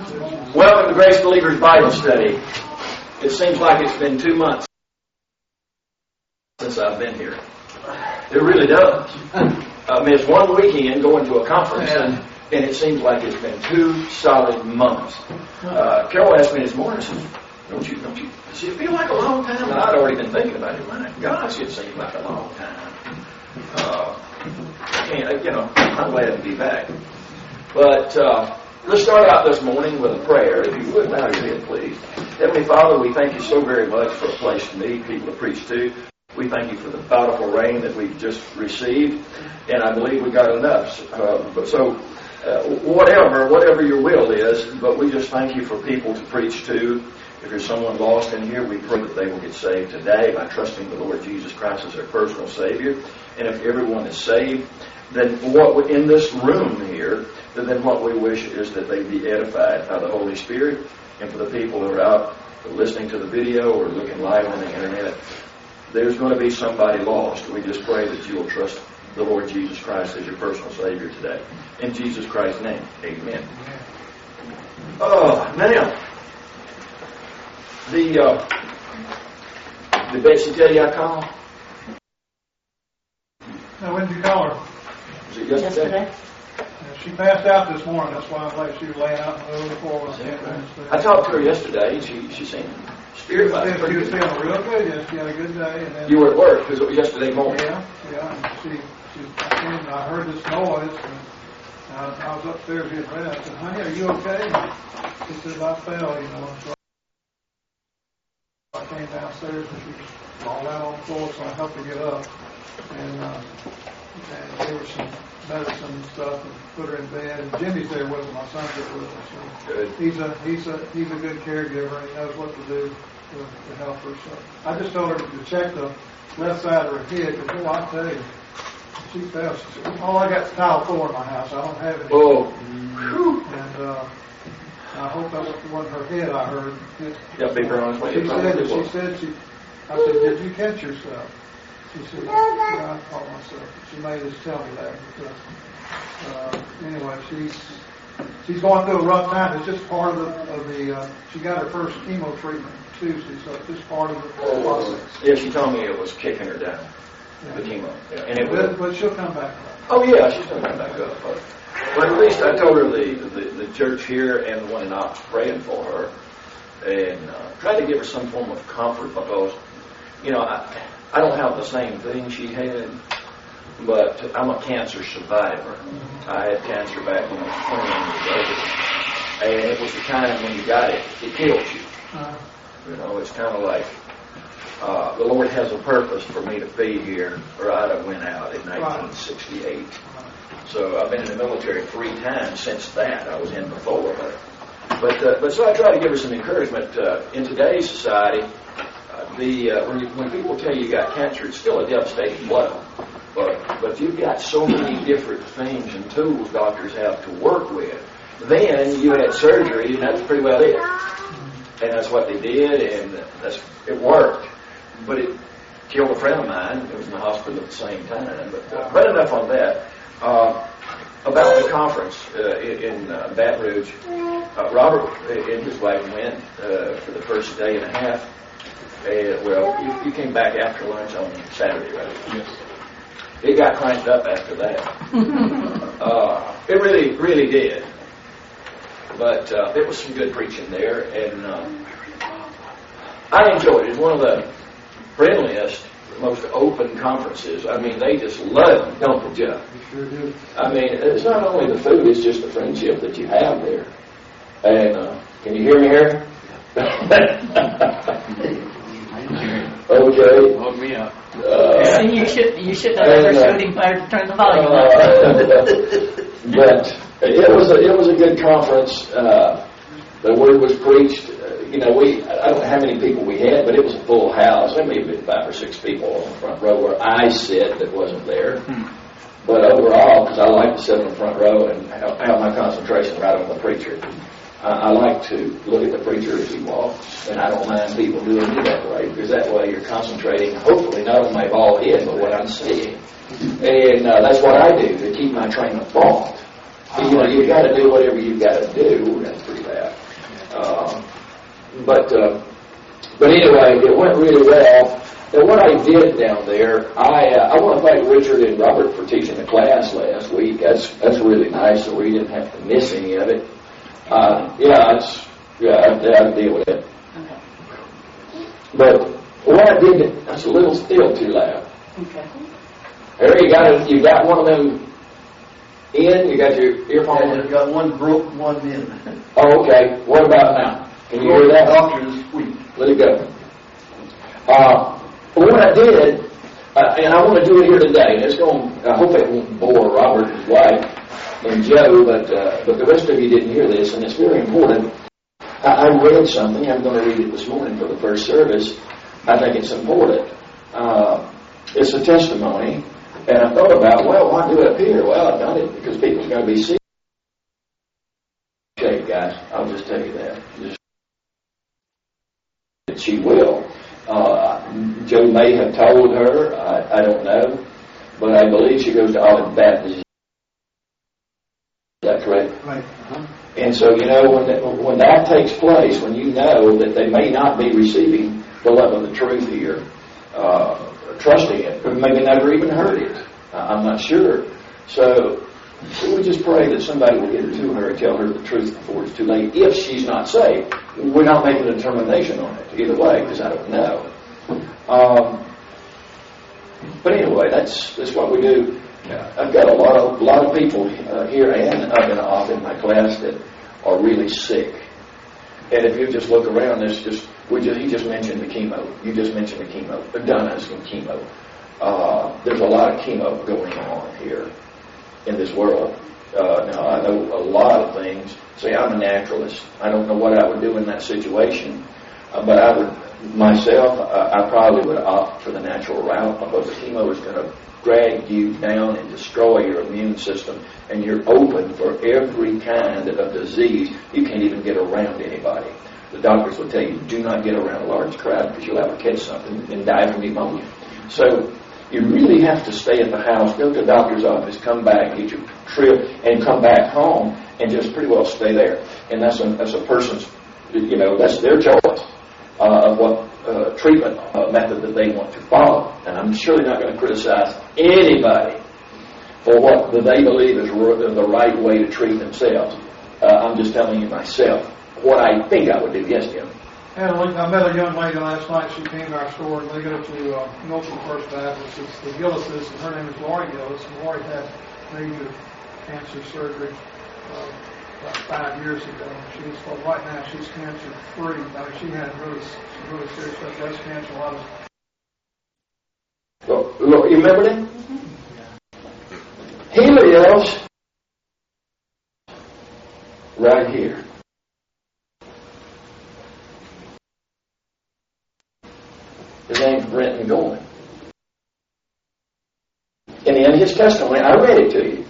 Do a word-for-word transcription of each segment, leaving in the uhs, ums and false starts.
Welcome to Grace Believers Bible Study. It seems like it's been two months since I've been here. It really does. I missed one weekend going to a conference, and, and it seems like it's been two solid months. Uh, Carol asked me this morning, she said, don't you, don't you, does it feel like a long time? And I'd already been thinking about it. My gosh, it seems like a long time. Uh, and, you know, I'm glad to be back. But uh, let's start out this morning with a prayer. If you would, bow your head, please. Heavenly Father, we thank you so very much for a place to meet, people to preach to. We thank you for the bountiful rain that we've just received, and I believe we got enough. Uh, but so, uh, whatever, whatever your will is, but we just thank you for people to preach to. If there's someone lost in here, we pray that they will get saved today by trusting the Lord Jesus Christ as their personal Savior. And if everyone is saved, then what in this room here, then what we wish is that they be edified by the Holy Spirit. And for the people who are out listening to the video or looking live on the internet, there's going to be somebody lost. We just pray that you will trust the Lord Jesus Christ as your personal Savior today. In Jesus Christ's name, amen. Oh, now, the, uh, did Betsy tell you I called? Now, when did you call her? Was it yesterday? Yesterday. Yeah, she passed out this morning. That's why I'm like she was laying out in the middle of the floor. I talked to her yesterday, and she, she seemed spirit by She was feeling real good. Yes, she had a good day. And then, You were at work because it was yesterday morning. Yeah, yeah. And she, she, I came and I heard this noise, and I, I was upstairs getting ready. I said, "Honey, are you okay?" She said, "I fell, you know." So I came downstairs, and she was all out on the floor, so I helped her get up. And, uh, and gave her some medicine and stuff, and put her in bed. And Jimmy's there with her. My son's there with her. So Good. he's a he's a he's a good caregiver, and he knows what to do to, to help her. So I just told her to check the left side of her head. Because, oh, I tell you, she fell. She said, "All I got is tile floor in my house. I don't have any." Oh. And uh, I hope that wasn't her head. I heard. It, Yeah, be very honest with you. she said that she said she. I said, "Did you catch yourself?" She said, "Yeah, I caught myself." She made us tell me that. But, uh, anyway, she's she's going through a rough time. It's just part of the. Of the uh, she got her first chemo treatment Tuesday, so it's just part of the process. Yeah, she told me it was kicking her down, yeah. The chemo. Yeah. And it but, was, but she'll come back. Oh, yeah, she's going to come back up. But, but at least I told her the, the, the church here and the one in Ox praying for her and uh, tried to give her some form of comfort because, you know, I, I don't have the same thing she had, but I'm a cancer survivor. I had cancer back when I was twenty-one years old, and it was the time when you got it, it killed you. You know, it's kind of like uh, the Lord has a purpose for me to be here, or I'd have went out in nineteen sixty-eight. So I've been in the military three times since that. I was in before, but but, uh, but so I try to give her some encouragement. Uh, in today's society, The, uh, when, you, when people tell you you got cancer, it's still a devastating blow. But, but you've got so many different things and tools doctors have to work with. Then you had surgery, and that's pretty well it. And that's what they did, and that's, it worked. But it killed a friend of mine who was in the hospital at the same time. But, uh, but enough on that. Uh, about the conference uh, in, in uh, Baton Rouge, uh, Robert and his wife went uh, for the first day and a half. Uh, well, you, you came back after lunch on Saturday, right? Yes. It got cranked up after that. uh, it really, really did. But uh, there was some good preaching there, and uh, I enjoyed it. It's one of the friendliest, most open conferences. I mean, they just love it, don't they, Jeff? Sure do. I mean, it's not only the food, it's just the friendship that you have there. And uh, can you hear me here? Okay. Hook me up. Uh, you should you should have ever uh, showed him how to turn the volume uh, up. But it was a it was a good conference. Uh, the word was preached. Uh, you know, we I don't know how many people we had, but it was a full house. There may have been five or six people on the front row where I sit that wasn't there. Hmm. But overall, because I like to sit in the front row and have, have my concentration right on the preacher. I like to look at the preacher as he walks, and I don't mind people doing it that way, because that way you're concentrating, hopefully, not on my bald head, but what I'm seeing. And uh, that's what I do to keep my train of thought. You know, you've got to do whatever you've got to do. That's pretty bad. but uh, but anyway, it went really well. And what I did down there, I uh, I want to thank Richard and Robert for teaching the class last week. That's that's really nice, so we didn't have to miss any of it. Uh, yeah, it's yeah, I, I had to deal with it. Okay. But what I did, that's a little still too loud. Okay. Harry, you got a, you got one of them in? You got your earphone? I've got one broke, one in. Oh, okay. What about now? Can you hear that? Doctor this week. Let it go. Uh, what I did, uh, and I want to do it here today, and it's going. I hope it won't bore Robert and his wife and Joe, but uh, but the rest of you didn't hear this, and it's very important. I, I read something. I'm going to read it this morning for the first service. I think it's important. Uh, it's a testimony, and I thought about, well, why do it up here? Well, I've done it because people are going to be sick. Okay, guys, I'll just tell you that. Just, she will. Uh, Joe may have told her, I, I don't know, but I believe she goes to Olive Baptist. Is that correct? Right. Uh-huh. And so, you know, when that, when that takes place, when you know that they may not be receiving the love of the truth here, uh, trusting it, or maybe never even heard it, uh, I'm not sure. So we would just pray that somebody will get her to her and tell her the truth before it's too late. If she's not saved, we're not making a determination on it either way, because I don't know. Um, but anyway, that's that's what we do. I've got a lot of a lot of people uh, here and up and off in my class that are really sick. And if you just look around, there's just we just he just mentioned the chemo. You just mentioned the chemo. Donna's in chemo. Uh, there's a lot of chemo going on here in this world. Uh, now, I know a lot of things. Say, I'm a naturalist. I don't know what I would do in that situation, uh, but I would, myself, uh, I probably would opt for the natural route, because the chemo is going to drag you down and destroy your immune system, and you're open for every kind of disease. You can't even get around anybody. The doctors will tell you, do not get around a large crowd, because you'll have to catch something and die from pneumonia. So you really have to stay at the house, go to the doctor's office, come back, get your trip, and come back home, and just pretty well stay there. And that's a, that's a person's, you know, that's their choice uh, of what uh, treatment uh, method that they want to follow. And I'm surely not going to criticize anybody for what they believe is the right way to treat themselves. Uh, I'm just telling you myself what I think I would do. Yes, Jim? And I met a young lady last night. She came to our store, and they go to uh, Milton First Baptist. It's the Gillises, and her name is Lori Gillis. And Lori had major cancer surgery uh, about five years ago. She's well, right now she's cancer free. I mean, she had really, some really serious stuff, breast cancer, a lot of. Well, look, you remember that? Mm-hmm. He lives right here. His name's Brenton Goin. And in his testimony, I read it to you.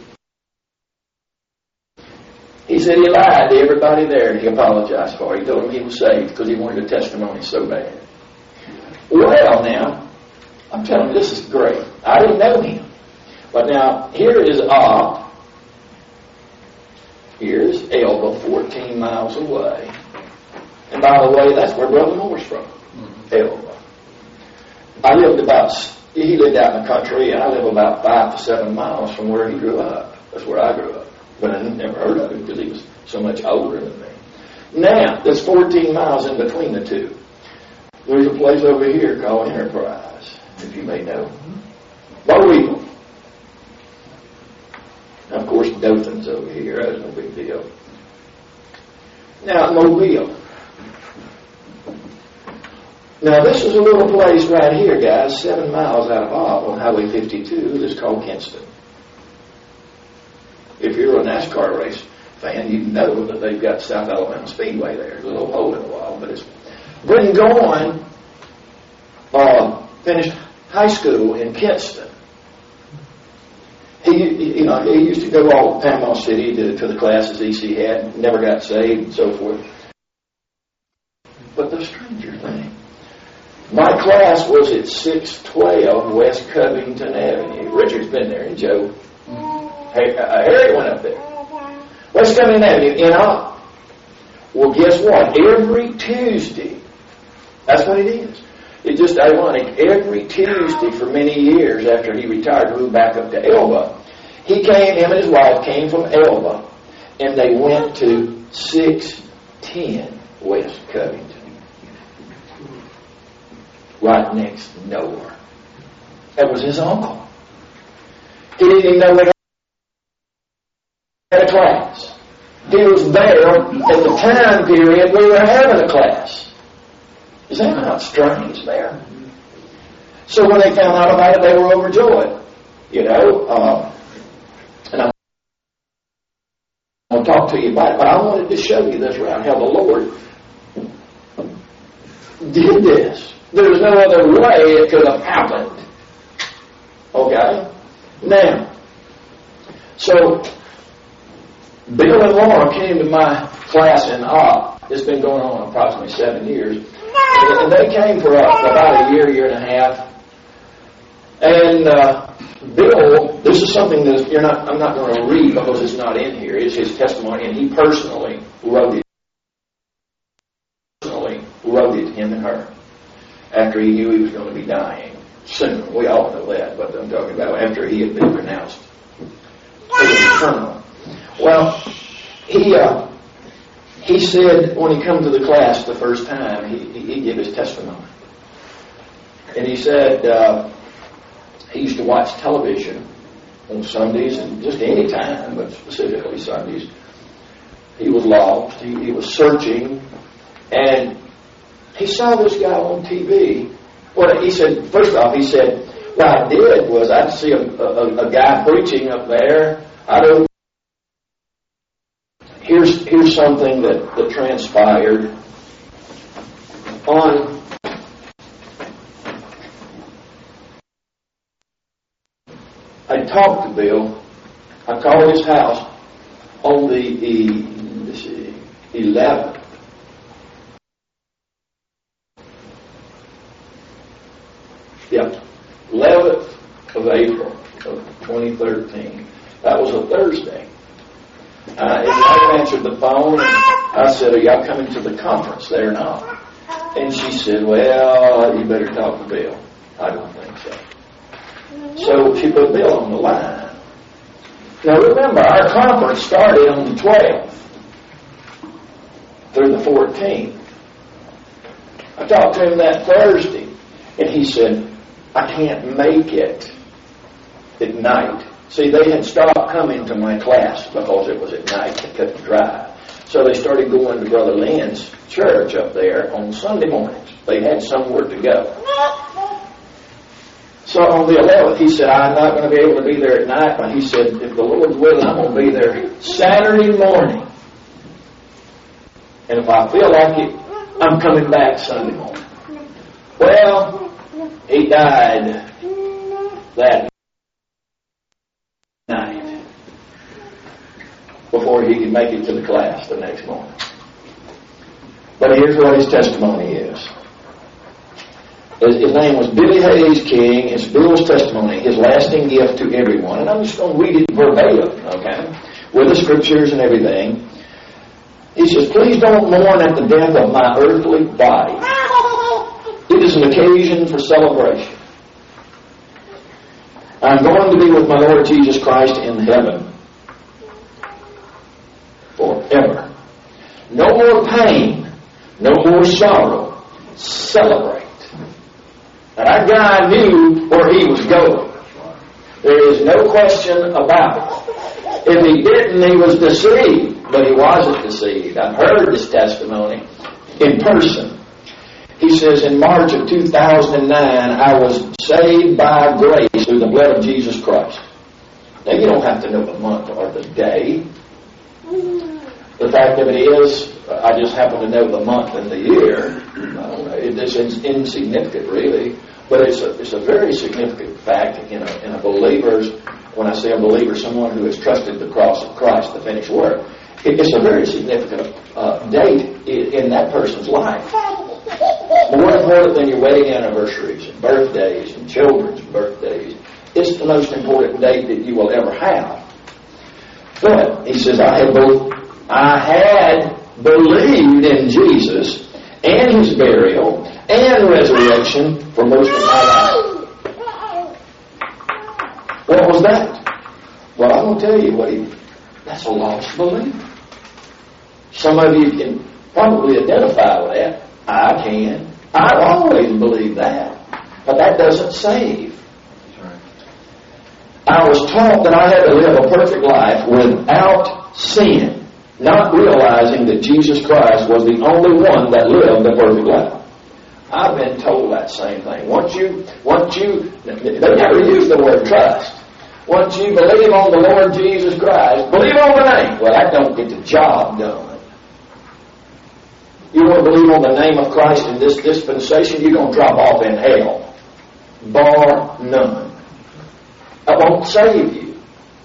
He said he lied to everybody there, and he apologized for it. He told them he was saved because he wanted a testimony so bad. Well, now, I'm telling you, this is great. I didn't know him. But now, here is Op. Here's Elba, fourteen miles away. And by the way, that's where Brother Moore's from. Mm-hmm. Elba. I lived about, he lived out in the country, and I live about five to seven miles from where he grew up. That's where I grew up. But I never heard of him because he was so much older than me. Now, there's fourteen miles in between the two. There's a place over here called Enterprise, if you may know. Mobile. Of course, Dothan's over here. That's no big deal. Now, Mobile. Now, this is a little place right here, guys, seven miles out of Ob on Highway fifty-two. That's called Kinston. If you're a NASCAR race fan, you know that they've got South Alabama Speedway there. There's a little hole in the wall, but it's Brenton Goin uh, finished high school in Kinston. He, you know, he used to go all to Panama City to, to the classes E C had, never got saved, and so forth. But the stranger thing, my class was at six twelve West Covington Avenue. Richard's been there, and Joe. Hey, uh, Harry went up there. West Covington Avenue, in Op. Well, guess what? Every Tuesday, that's what it is. It's just ironic. Every Tuesday for many years after he retired, moved back up to Elba, he came, him and his wife came from Elba, and they went to six ten West Covington, right next door. That was his uncle. He didn't even know we had a class. He was there at the time period we were having a class. Is that not strange there? So when they found out about it, they were overjoyed. You know, uh, and I'm going to talk to you about it, but I wanted to show you this around how the Lord did this. There was no other way it could have happened. Okay? Now, so Bill and Laura came to my class in O P. It's been going on approximately seven years. And they came for about a year, year and a half. And uh, Bill, this is something that you're not. I'm not going to read because it's not in here. It's his testimony, and he personally wrote it. Personally wrote it, him and her, after he knew he was going to be dying soon. We all know that, but I'm talking about after he had been pronounced eternal. Well, he uh, he said when he come to the class the first time, he he gave his testimony, and he said uh, he used to watch television on Sundays and just any time, but specifically Sundays. He was lost. He, he was searching, and he saw this guy on T V. Well, he said, first off, he said, what I did was I'd see a, a, a guy preaching up there. I don't. Here's here's something that, that transpired on I talked to Bill. I called his house on the, the let's see, eleventh. Yep, eleventh of April of twenty thirteen. That was a Thursday. Uh, his wife answered the phone, and I said, "Are y'all coming to the conference there now?" And she said, "Well, you better talk to Bill." I don't think so. So she put Bill on the line. Now remember, our conference started on the twelfth through the fourteenth. I talked to him that Thursday, and he said, "I can't make it at night." See, they had stopped coming to my class because it was at night. They couldn't drive. So they started going to Brother Lynn's church up there on Sunday mornings. They had somewhere to go. So on the eleventh, he said, "I'm not going to be able to be there at night," but he said, "If the Lord's willing, I'm going to be there Saturday morning. And if I feel like it, I'm coming back Sunday morning." Well, he died that night before he could make it to the class the next morning. But here's what his testimony is. His, his name was Billy Hayes King. It's Bill's testimony, his lasting gift to everyone. And I'm just going to read it verbatim, okay, with the scriptures and everything. He says, "Please don't mourn at the death of my earthly body. It is an occasion for celebration. I'm going to be with my Lord Jesus Christ in heaven forever. No more pain, no more sorrow. Celebrate." And our guy knew where he was going. There is no question about it. If he didn't, he was deceived. But he wasn't deceived. I've heard this testimony in person. He says, in March of two thousand nine, I was saved by grace through the blood of Jesus Christ. Now, you don't have to know the month or the day. The fact of it is, I just happen to know the month and the year. It's insignificant, really, but it's a, it's a very significant fact in a, in a believer's, when I say a believer, someone who has trusted the cross of Christ, the finished work. It's a very significant uh, date in, in that person's life. More important than your wedding anniversaries and birthdays and children's birthdays. It's the most important date that you will ever have. But, he says, I had both, I had believed in Jesus and His burial and resurrection for most of my life. What was that? Well, I'm going to tell you what he, that's a lost belief. Some of you can probably identify with that. I can. I've always believed that. But that doesn't save. I was taught that I had to live a perfect life without sin, not realizing that Jesus Christ was the only one that lived a perfect life. I've been told that same thing. Once you, once you, they never use the word trust. Once you believe on the Lord Jesus Christ, believe on the name. Well, that don't get the job done. You want to believe on the name of Christ in this dispensation, you're going to drop off in hell. Bar none. That won't save you.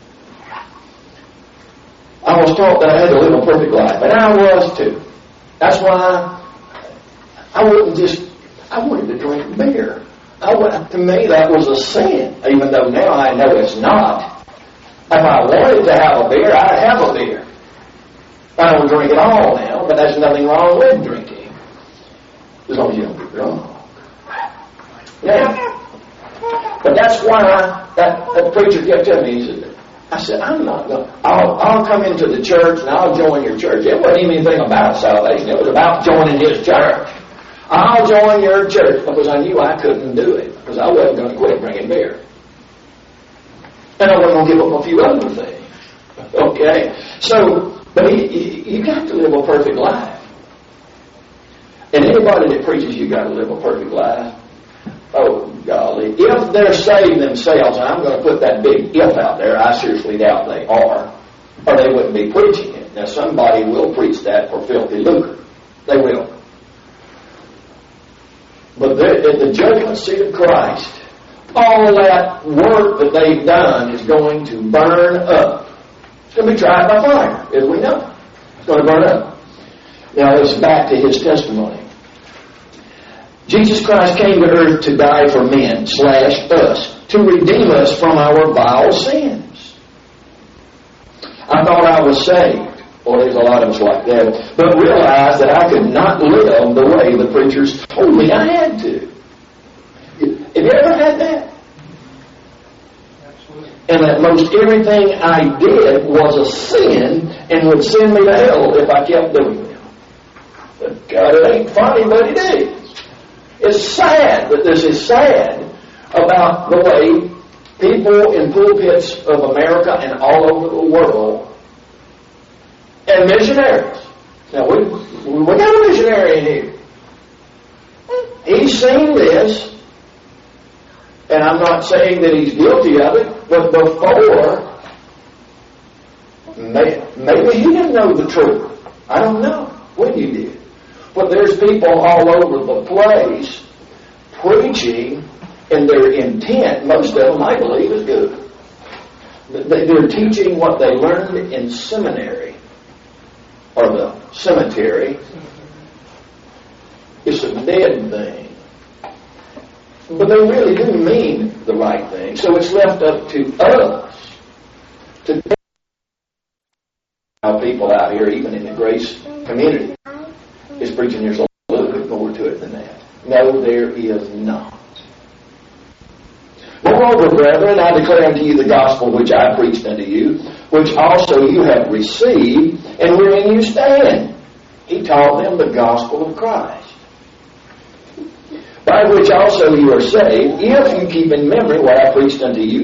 I was taught that I had to live a perfect life, and I was too. That's why I wouldn't just, I wanted to drink beer. I would, to me, that was a sin, even though now I know it's not. If I wanted to have a beer, I'd have a beer. I don't drink at all now, but there's nothing wrong with drinking, as long as you don't get drunk. Yeah. But that's why I, that, that preacher kept telling me, he said, I said, I'm not going to, I'll, I'll come into the church and I'll join your church. It wasn't even anything about salvation. It was about joining his church. I'll join your church because I knew I couldn't do it because I wasn't going to quit drinking beer. And I wasn't going to give up a few other things. Okay? So, but you, you got to live a perfect life. And anybody that preaches you got to live a perfect life, oh, golly. If they're saved themselves, and I'm going to put that big if out there, I seriously doubt they are, or they wouldn't be preaching it. Now, somebody will preach that for filthy lucre. They will. But at the judgment seat of Christ, all that work that they've done is going to burn up. It's going to be tried by fire, as we know. It's going to burn up. Now, it's back to his testimony. Jesus Christ came to earth to die for men, slash us, to redeem us from our vile sins. I thought I was saved. Well, there's a lot of us like that. But realized that I could not live the way the preachers told me I had to. Have you ever had that? Absolutely. And that most everything I did was a sin and would send me to hell if I kept doing them. But God, it ain't funny, but it is. It's sad that this is sad about the way people in pulpits of America and all over the world and missionaries. Now, we, we got a missionary in here. He's seen this, and I'm not saying that he's guilty of it, but before, may, maybe he didn't know the truth. I don't know when he did. But there's people all over the place preaching, and their intent, most of them, I believe, is good. They're teaching what they learned in seminary, or the cemetery. It's a dead thing. But they really do mean the right thing. So it's left up to us to tell people out here, even in the grace community, is preaching there's a little bit more to it than that. No, there is not. Moreover, brethren, I declare unto you the gospel which I preached unto you, which also you have received, and wherein you stand. He taught them the gospel of Christ, by which also you are saved, if you keep in memory what I preached unto you,